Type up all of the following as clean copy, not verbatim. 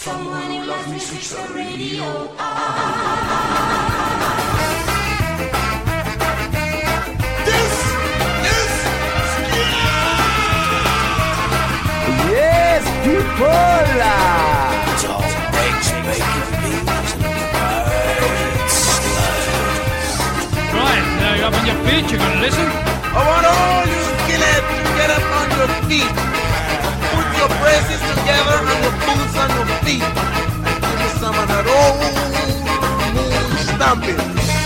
Someone who loves me, switch the radio on. This is Yes, people! Dog breaks, bacon, beans, and birds. Right, now you're up on your feet, you can listen. I want all you skinheads to get up on your feet. Put your braces together and your boots on your feet. And give me some of that old moon stomping.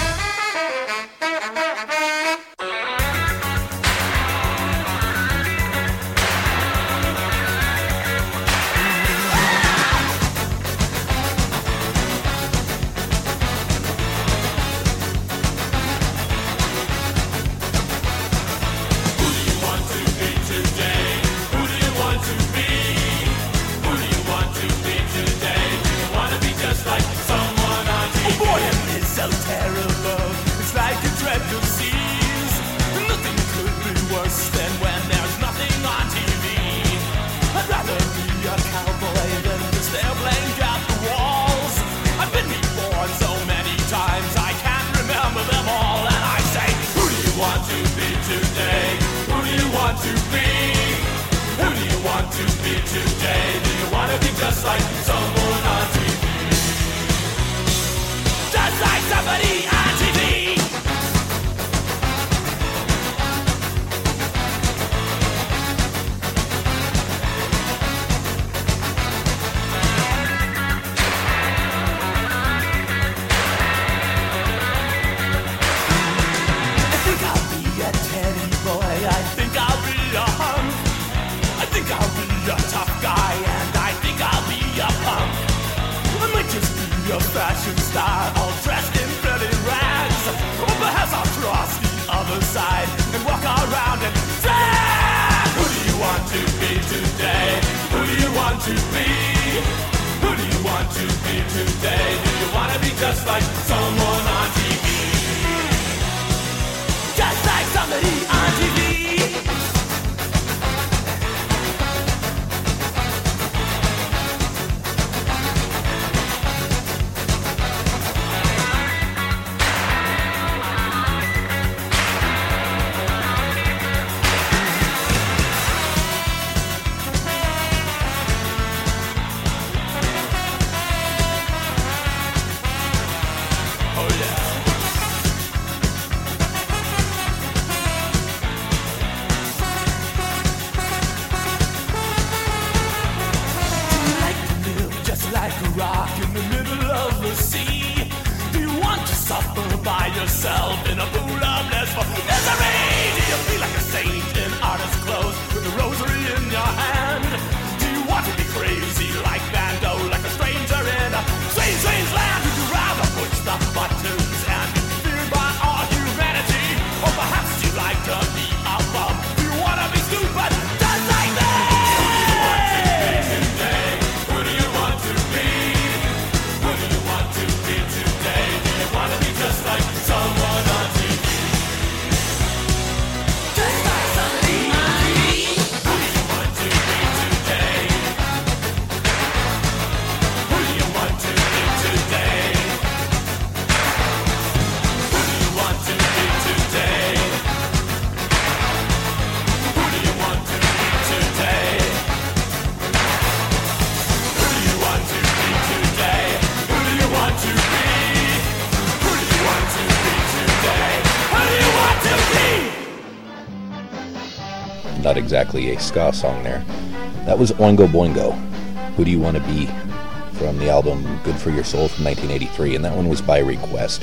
Not exactly a ska song there. That was Oingo Boingo, Who Do You Want to Be, from the album Good For Your Soul from 1983, and that one was by request.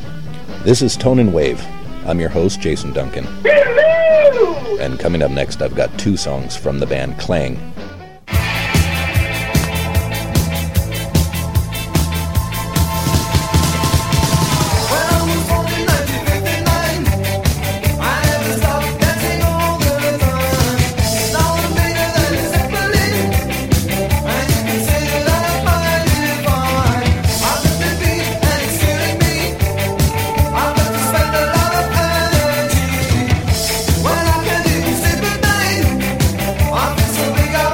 This is Tone and Wave. I'm your host, Jason Duncan. Hello! And coming up next, I've got two songs from the band Clang. We got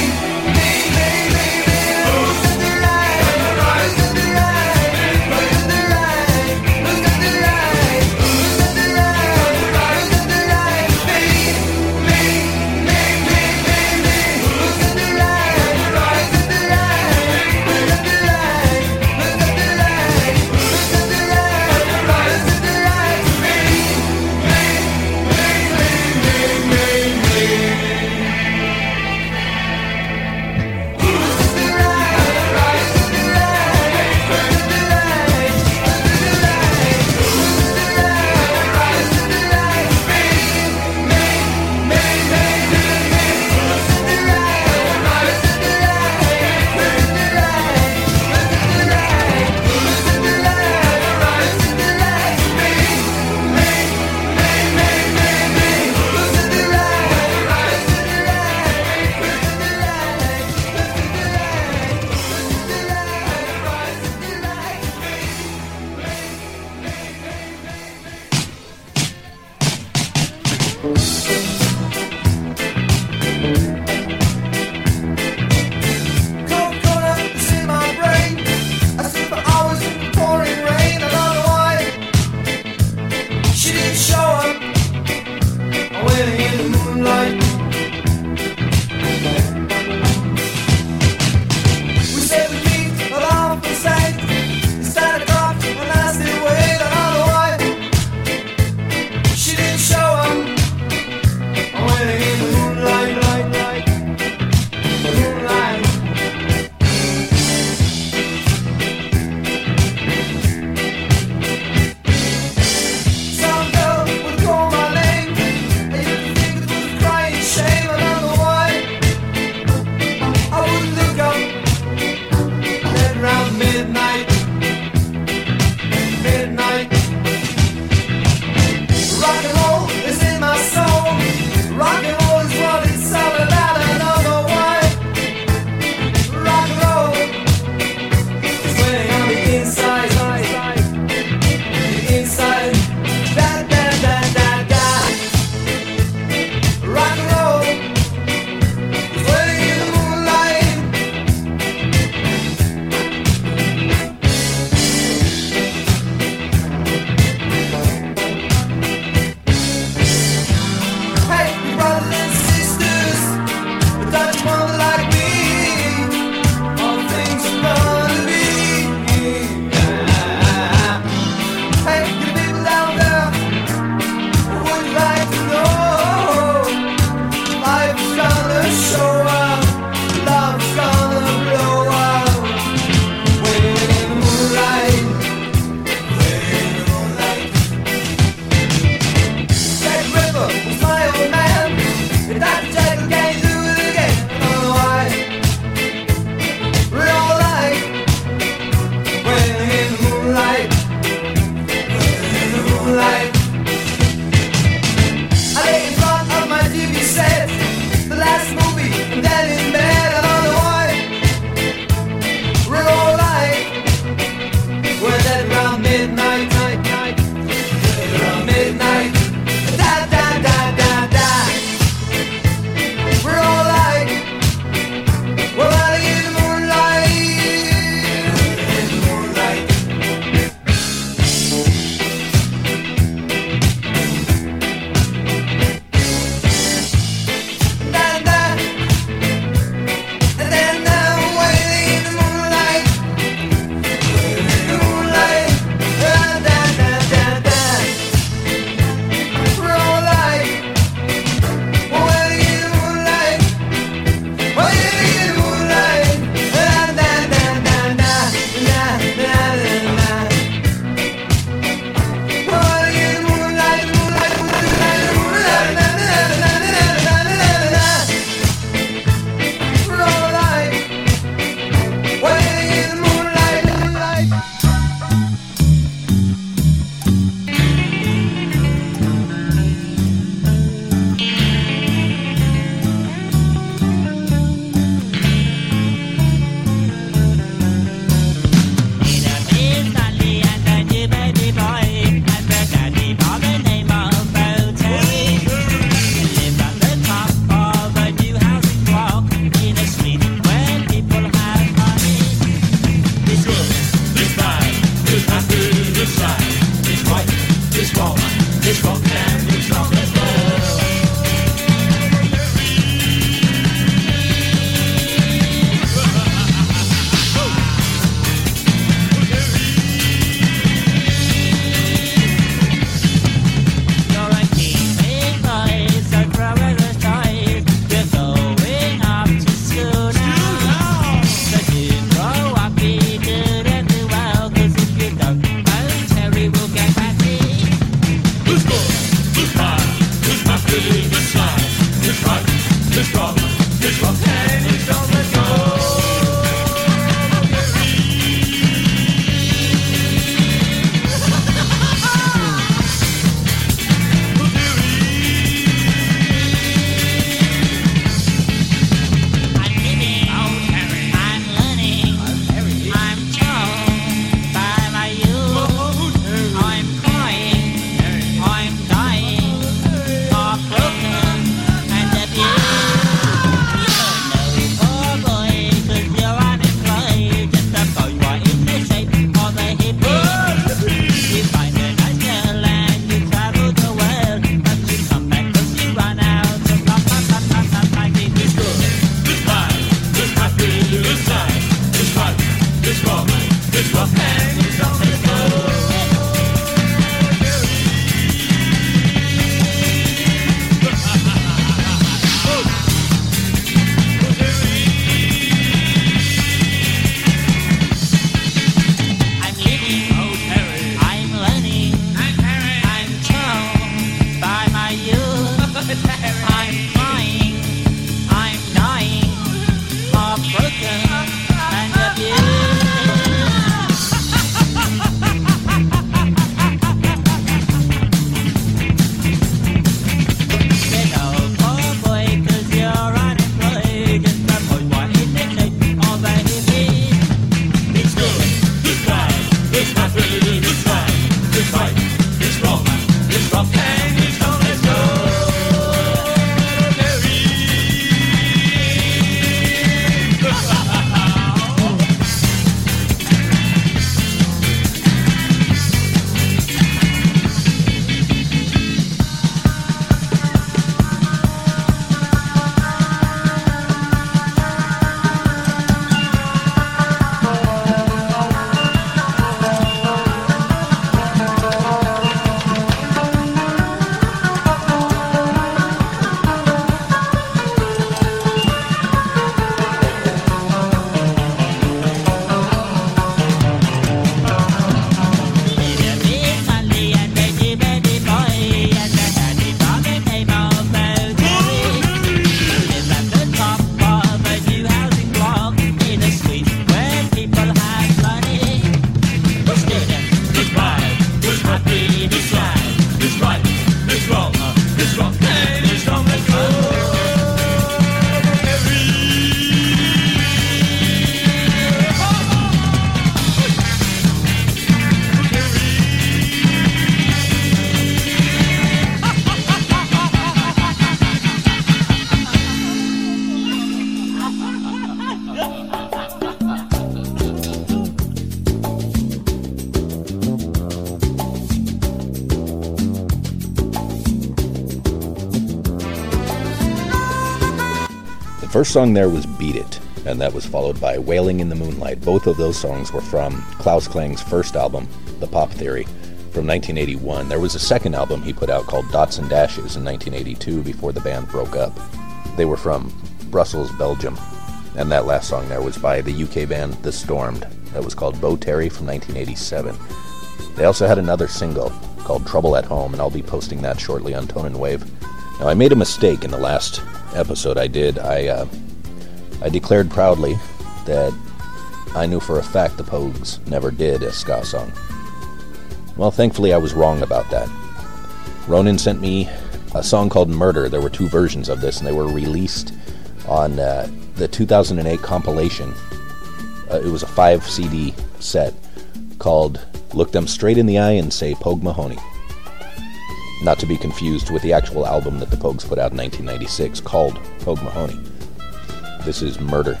first song there was Beat It, and that was followed by Wailing in the Moonlight. Both of those songs were from Klaus Klang's first album, The Pop Theory, from 1981. There was a second album he put out called Dots and Dashes in 1982 before the band broke up. They were from Brussels, Belgium, and that last song there was by the UK band The Stormed. That was called Bo Terry from 1987. They also had another single called Trouble at Home, and I'll be posting that shortly on Tone and Wave. Now, I made a mistake in the last episode I did. I declared proudly that I knew for a fact the Pogues never did a ska song. Well, thankfully I was wrong about that. Ronan sent me a song called Murder. There were two versions of this, and they were released on the 2008 compilation. It was a 5-CD set called Look Them Straight in the Eye and Say Pogue Mahoney. Not to be confused with the actual album that the Pogues put out in 1996 called Pogue Mahoney. This is Murder.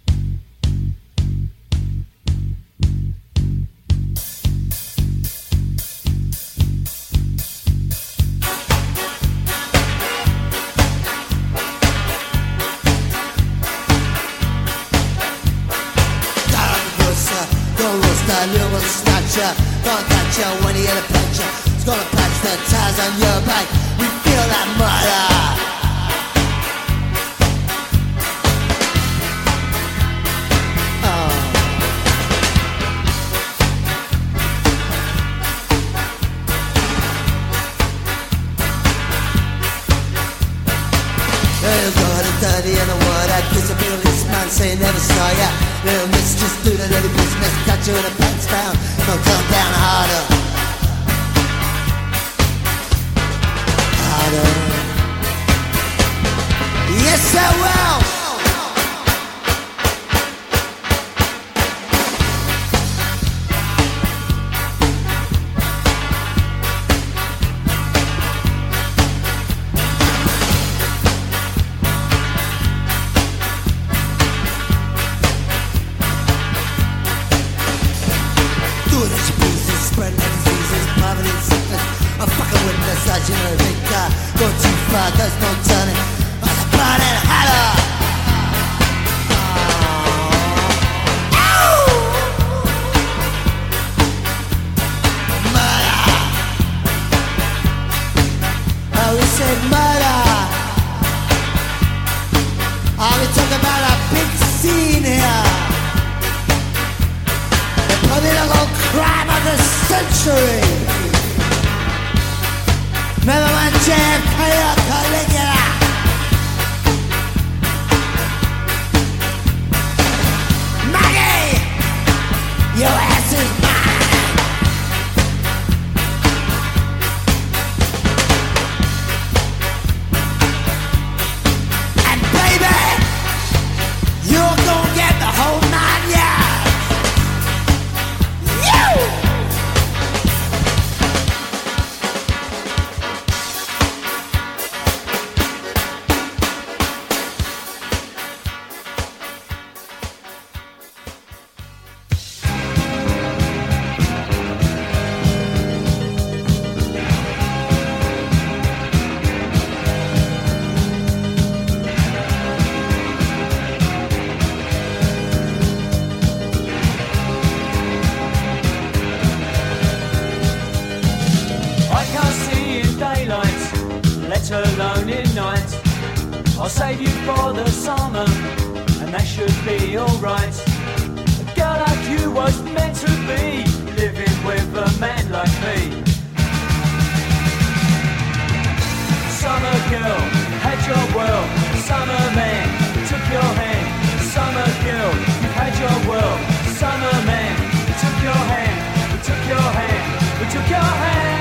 Gonna catch you when you get a picture. It's gonna patch the tires on your back. We feel that murder. You got it dirty in the water. Kiss a policeman say never saw ya. Little mistress do the dirty business. Got you in a pants down. Don't come down harder. Harder. Yes, I will. Go too far, there's no turning. What's the burning hotter? Murder. Oh, we said murder. Oh, we talk about a big scene here. The political crime of the century. Remember when JFK or Caligula? Maggie! Your ass is mine! And baby, you're gonna get the whole 9 yards! You! Alone in night, I'll save you for the summer, and that should be alright. A girl like you was meant to be living with a man like me. Summer girl, had your world. Summer man, took your hand. Summer girl, you had your world. Summer man, we took your hand. We took your hand. We took your hand.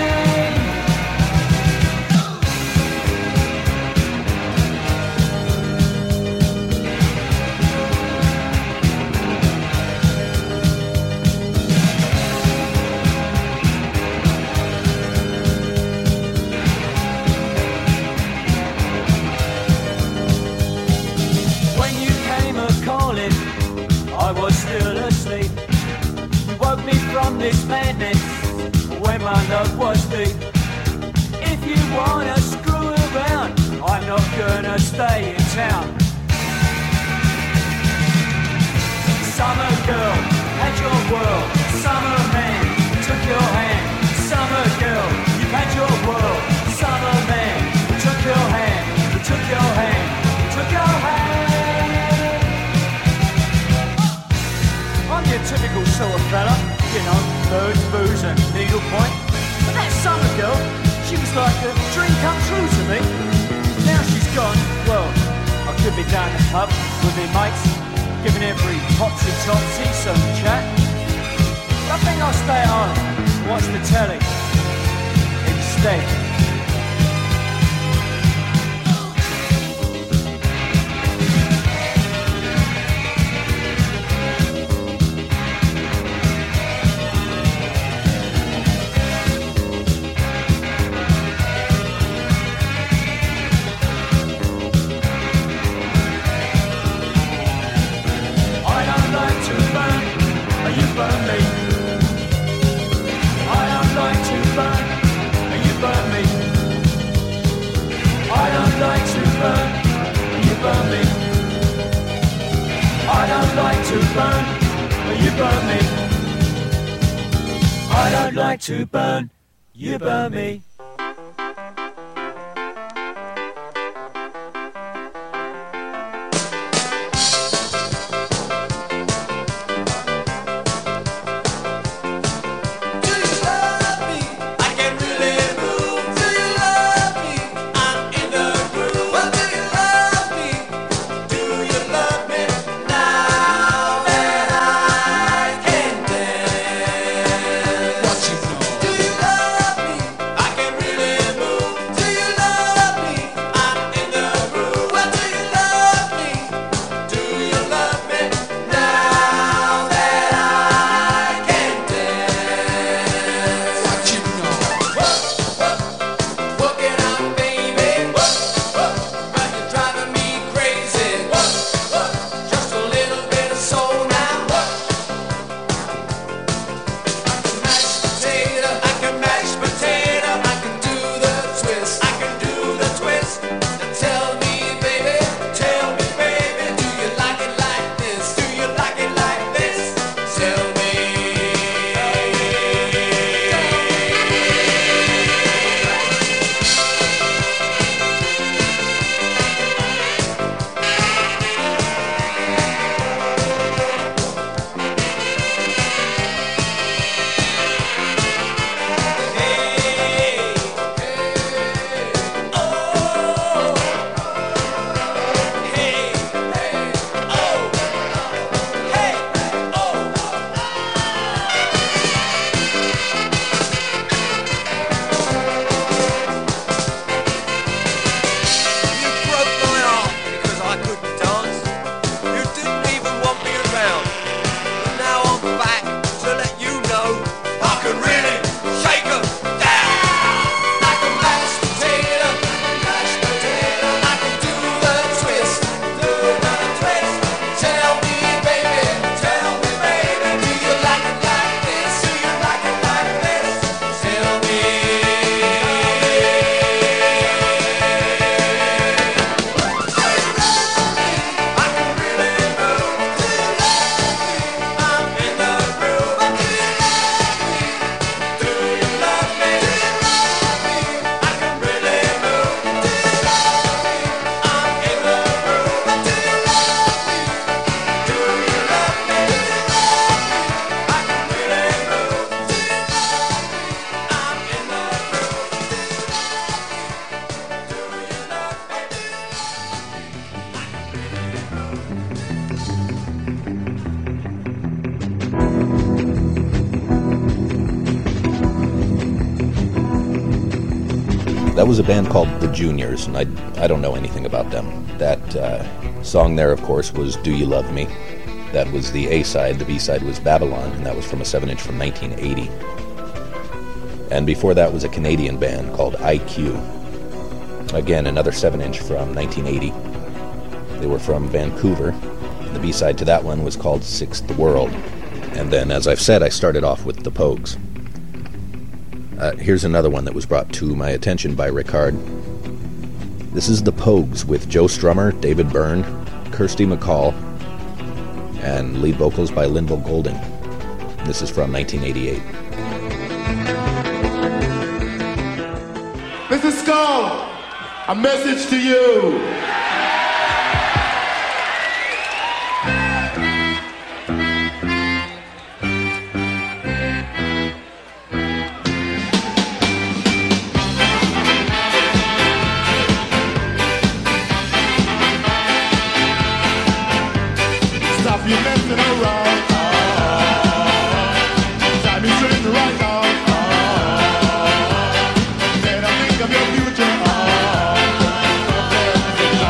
I was still asleep. You woke me from this madness when my love was deep. If you wanna screw around, I'm not gonna stay in town. Summer girl, had your world. Summer man, took your hand. Summer girl, you've had your world. Summer man, took your hand. Took your hand. Took your hand. I'm your typical sort of fella, you know, birds, booze and needlepoint. But that summer girl, she was like a dream come true to me. Now she's gone, well, I could be down the pub with my mates, giving every topsy-topsy some chat. But I think I'll stay at home and watch the telly instead. To burn, you burn me. That was a band called The Juniors, and I don't know anything about them. That song there, of course, was Do You Love Me? That was the A-side. The B-side was Babylon, and that was from a 7-inch from 1980. And before that was a Canadian band called IQ. Again, another 7-inch from 1980. They were from Vancouver. The B-side to that one was called Sixth World. And then, as I've said, I started off with the Pogues. Here's another one that was brought to my attention by Ricard. This is the Pogues with Joe Strummer, David Byrne, Kirsty MacColl, and lead vocals by Linval Golding. This is from 1988. Mr. Skull, a message to you. Stop you messing around. Time is straight right now. Better think of your future.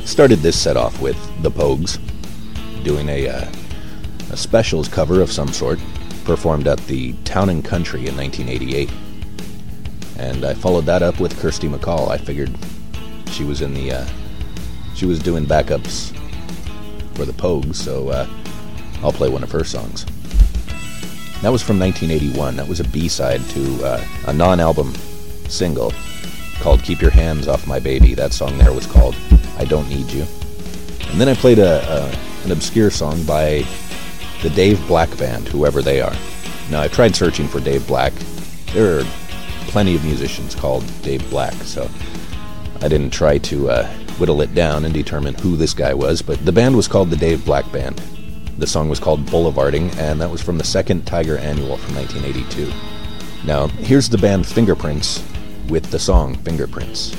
Started this set off with the Pogues doing a specials cover of some sort, performed at the Town and Country in 1988. And I followed that up with Kirsty MacColl. I figured she was in the she was doing backups for the Pogues, so I'll play one of her songs. That was from 1981. That was a B-side to a non-album single called Keep Your Hands Off My Baby. That song there was called I Don't Need You. And then I played an obscure song by the Dave Black Band, whoever they are. Now, I tried searching for Dave Black. There are plenty of musicians called Dave Black, so I didn't try to whittle it down and determine who this guy was, but the band was called the Dave Black Band. The song was called Boulevarding, and that was from the second Tiger Annual from 1982. Now, here's the band Fingerprints with the song Fingerprints.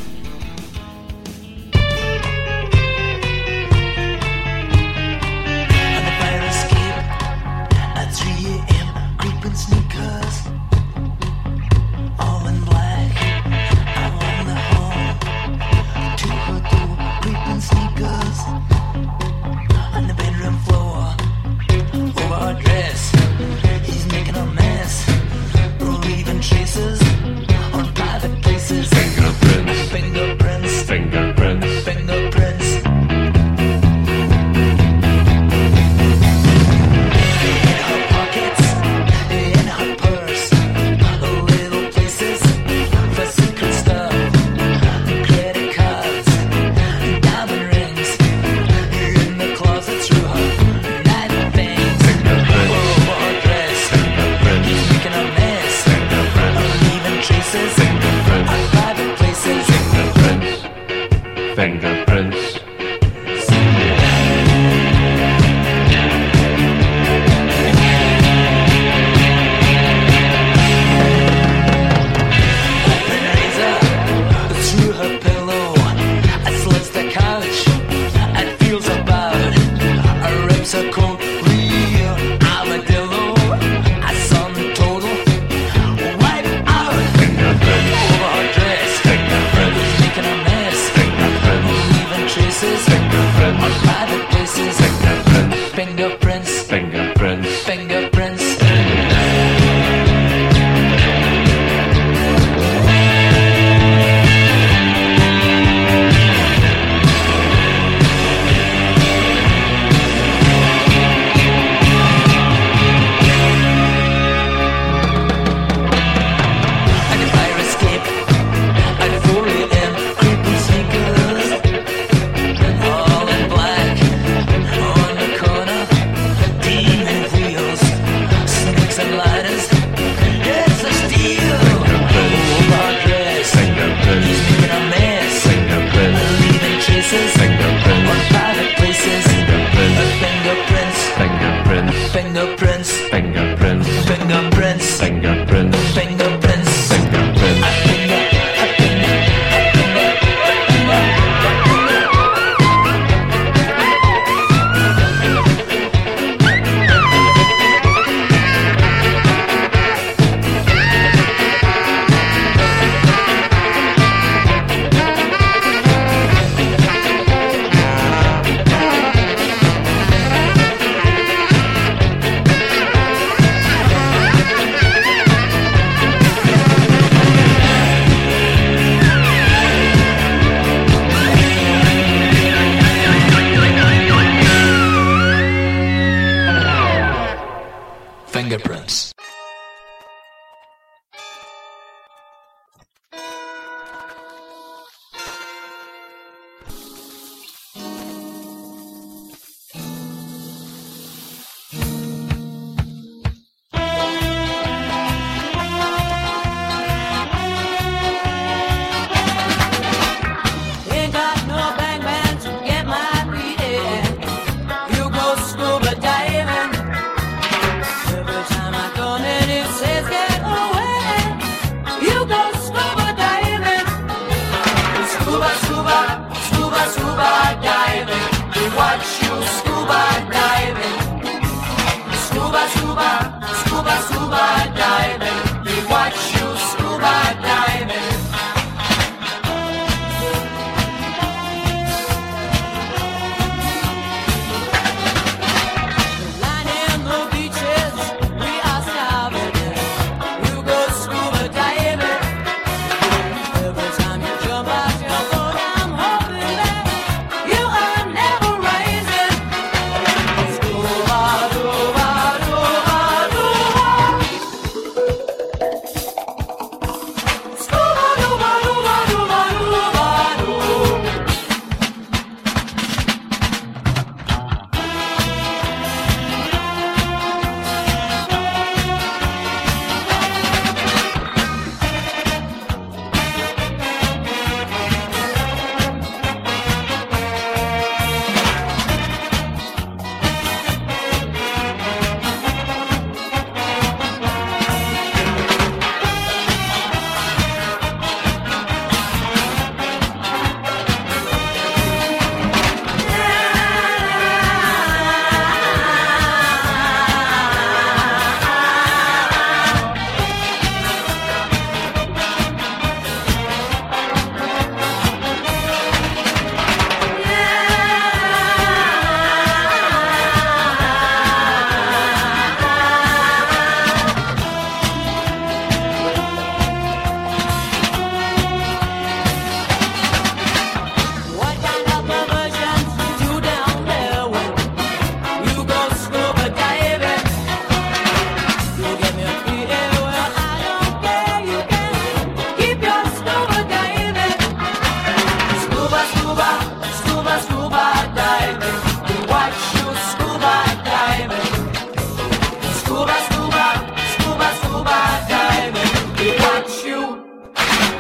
Traces on private places. Fingerprints.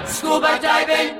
Scuba diving.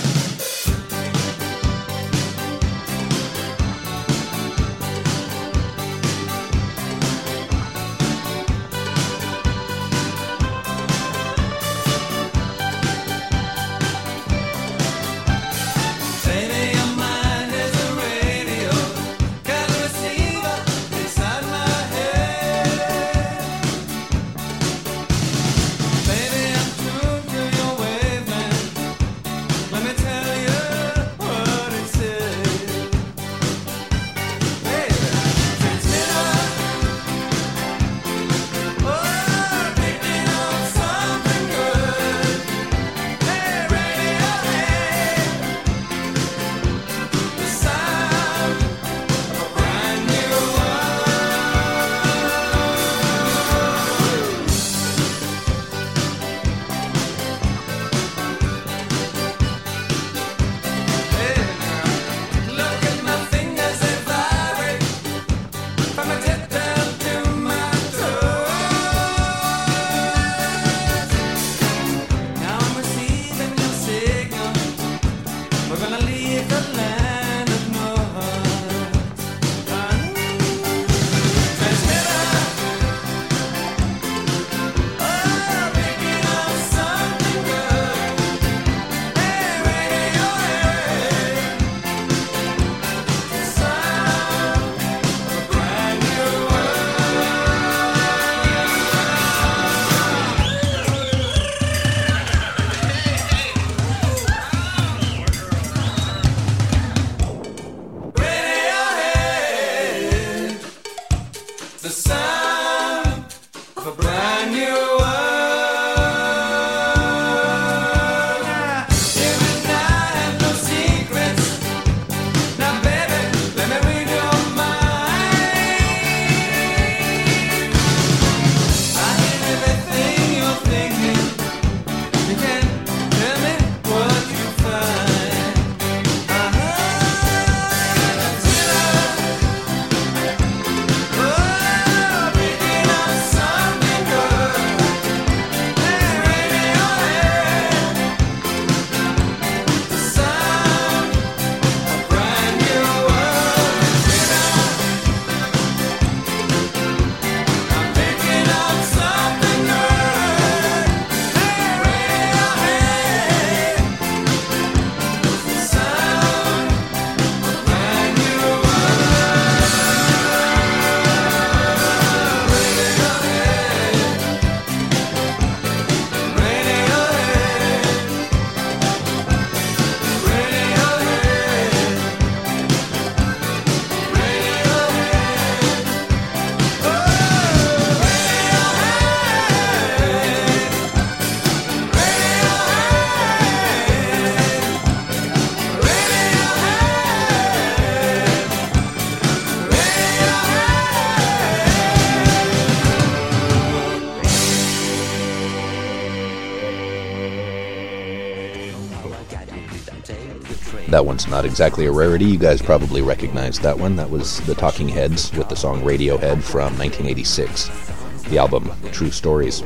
That one's not exactly a rarity. You guys probably recognize that one. That was the Talking Heads with the song Radiohead from 1986, the album True Stories.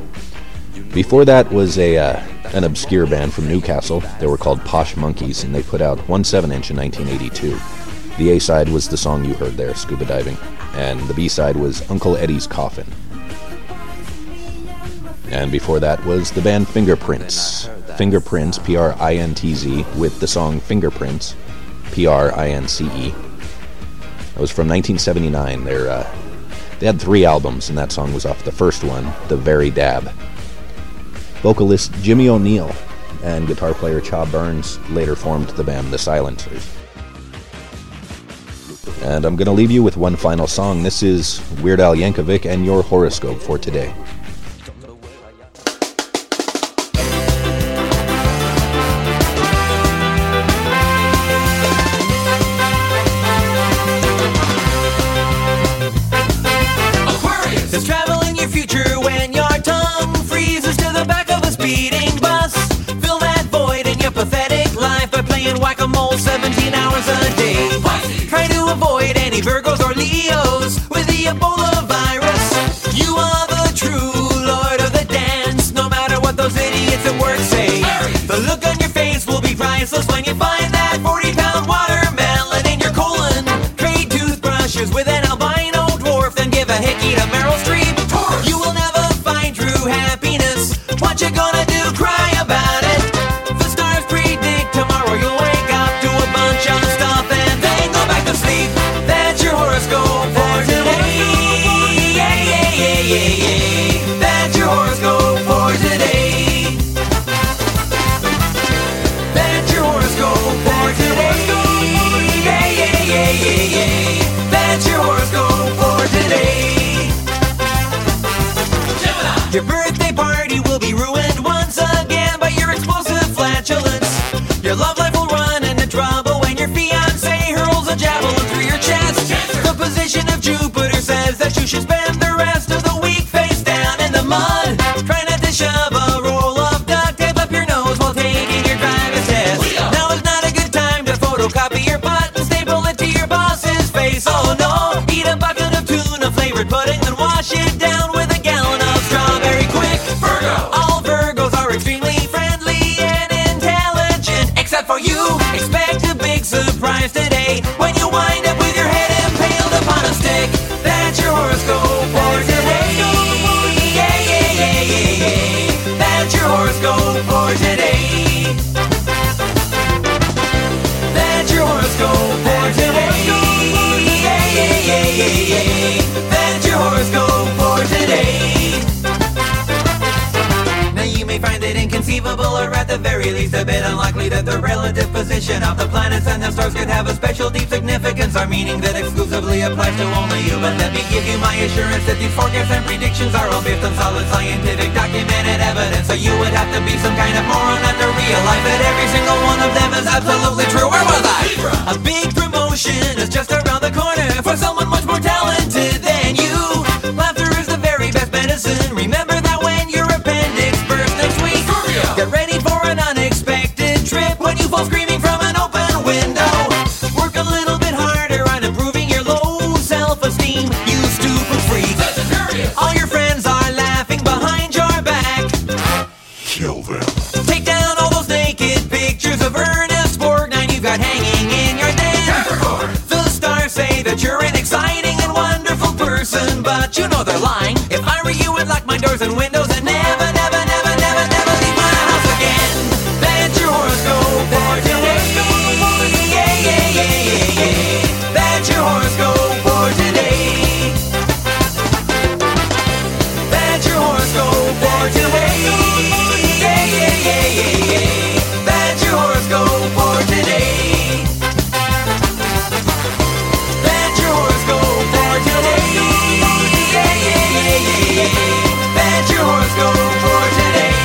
Before that was an obscure band from Newcastle. They were called Posh Monkeys, and they put out one 7-inch in 1982. The A-side was the song you heard there, Scuba Diving, and the B-side was Uncle Eddie's Coffin. And before that was the band Fingerprints. Fingerprints, P-R-I-N-T-Z, with the song Fingerprints, P-R-I-N-C-E. That was from 1979. They had 3 albums, and that song was off the first one, The Very Dab. Vocalist Jimmy O'Neill and guitar player Cha Burns later formed the band The Silencers. And I'm going to leave you with one final song. This is Weird Al Yankovic and your horoscope for today. Whack-a-mole 17 hours a day. Try to avoid any Virgos or Leos with the Ebola virus. You are the true Your love life will run into trouble when your fiancé hurls a javelin through your chest. The position of Jupiter says that you should spend the rest of the week face down in the mud. Try not to shove a roll of duct tape up your nose while taking your driver's test. Now is not a good time to photocopy your butt and staple it to your boss's face. Oh no, eat a bucket of tuna flavored pudding, then wash it down with a gallon of strawberry quick. Virgo! All Virgos are extremely friendly and intelligent, except for you. Expect a big surprise today when you wind up with your head impaled upon a stick. That's your horoscope for today. Yeah, yeah, yeah, yeah, yeah. That's your horoscope for today. That's your horoscope for today. Yeah, yeah, yeah, yeah, yeah. That's your horoscope for today. Now you may find it inconceivable, or at the very least a bit unlikely, that the relative position of the planets and the stars could have a special deep significance, or meaning that exclusively applies to only you. But let me give you my assurance that these forecasts and predictions are all based on solid scientific documented evidence. So you would have to be some kind of moron not to realize that every single one of them is absolutely true. Where was I? A big promotion is just around the corner for someone much more talented than you. Laughter is the very best medicine. Remember that when your appendix bursts next week. Get ready for an unexpected trip when you fall screaming from an open window. Work a little bit harder on improving your low self-esteem, you stupid freak. All your friends are laughing behind your back. Kill them. Take down all those naked pictures of Ernest Borgnine you've got hanging in your den. The stars say that you're an exciting and wonderful person, but you know they're lying. If I were you, I'd lock my doors and windows and never, never, never, never, never leave my house again. That's your horoscope for today. Yeah, yeah, yeah, yeah, yeah. That's your horoscope for today. That's your horoscope for today. Yeah, yeah, yeah, yeah, yeah. That's your horoscope for today. That's your horoscope for today. Yeah, yeah, yeah, yeah, yeah. That's your horoscope for today.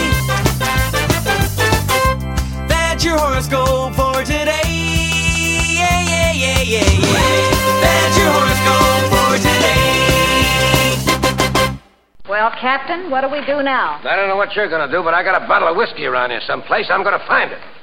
That's your horoscope for today. Yeah, yeah, yeah, yeah, yeah. That's your horoscope for today. Well, Captain, what do we do now? I don't know what you're gonna do, but I got a bottle of whiskey around here someplace. I'm gonna find it.